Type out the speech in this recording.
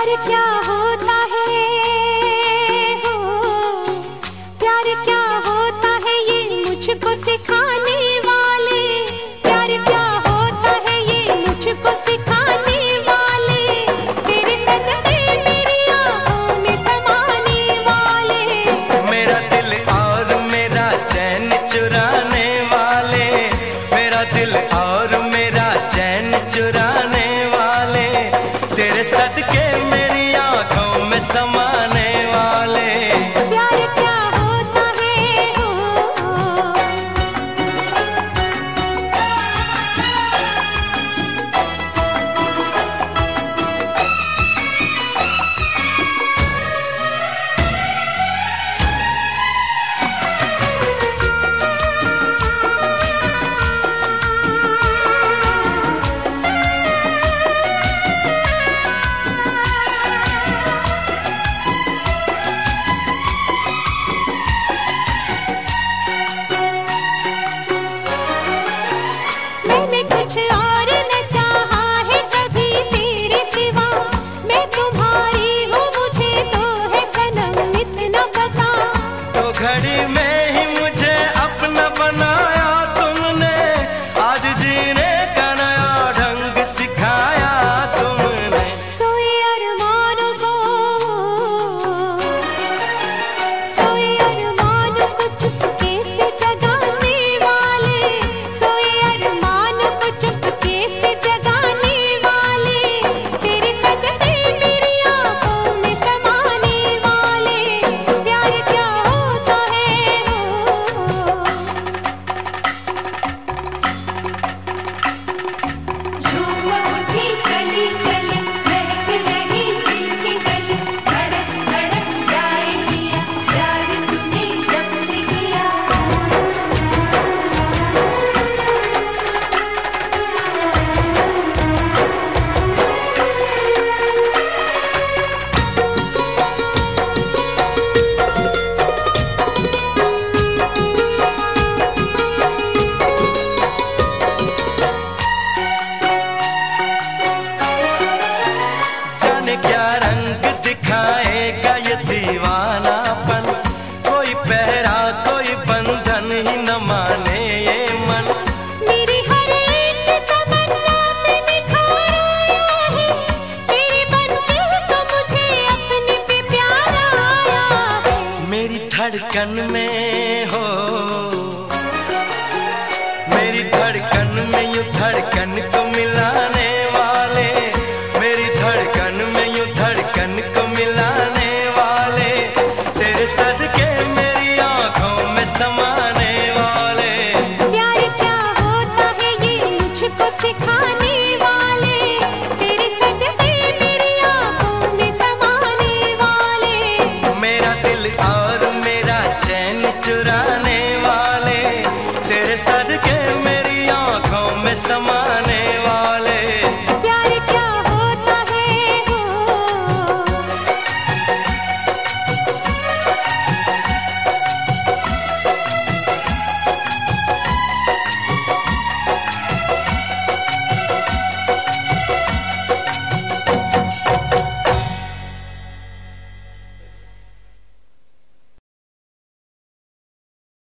प्यार क्या होता है हो, प्यार क्या होता है ये मुझको सिखाने वाले, प्यार क्या होता है ये मुझको सिखाने वाले, तेरे सदके मेरी आँखों में समाने वाले, मेरा दिल और मेरा चैन चुराने वाले, मेरा दिल और मेरा चैन चुराने वाले, तेरे सदके मेरी आँखों में समाने वाले। प्यार क्या होता है हो। मैंने कुछ और न चाहा है कभी तेरे सिवा, मैं तुम्हारी हूँ मुझे तो है सनम इतना पता। तो घड़ी में ही मुझे अपना बनाया तुमने, आज जीने का नया ढंग सिखाया तुमने। सोए अरमानों को, सोए अरमानों को चुपके से जगाने वाले, सोए अरमानों को चुपके से जगाने वाले, तेरे सदके मेरी आँखों में समाने वाले, प्यार क्या होता है हो। झूम उठी कली कली महक रही दिल की गली, धड़क धड़क जाए जिया प्यार तूने जब से किया। जाने क्या रंग दिखाएगा ये दीवानापन, कोई पहरा कोई बंधन ही न माने ये मन। मेरी हर एक तमन्ना पे निखार आया है, तेरे बनते तो मुझे अपने पे प्यार आया है। मेरी धड़कन में हो, मेरी धड़कन में यूं धड़कन को मिलाना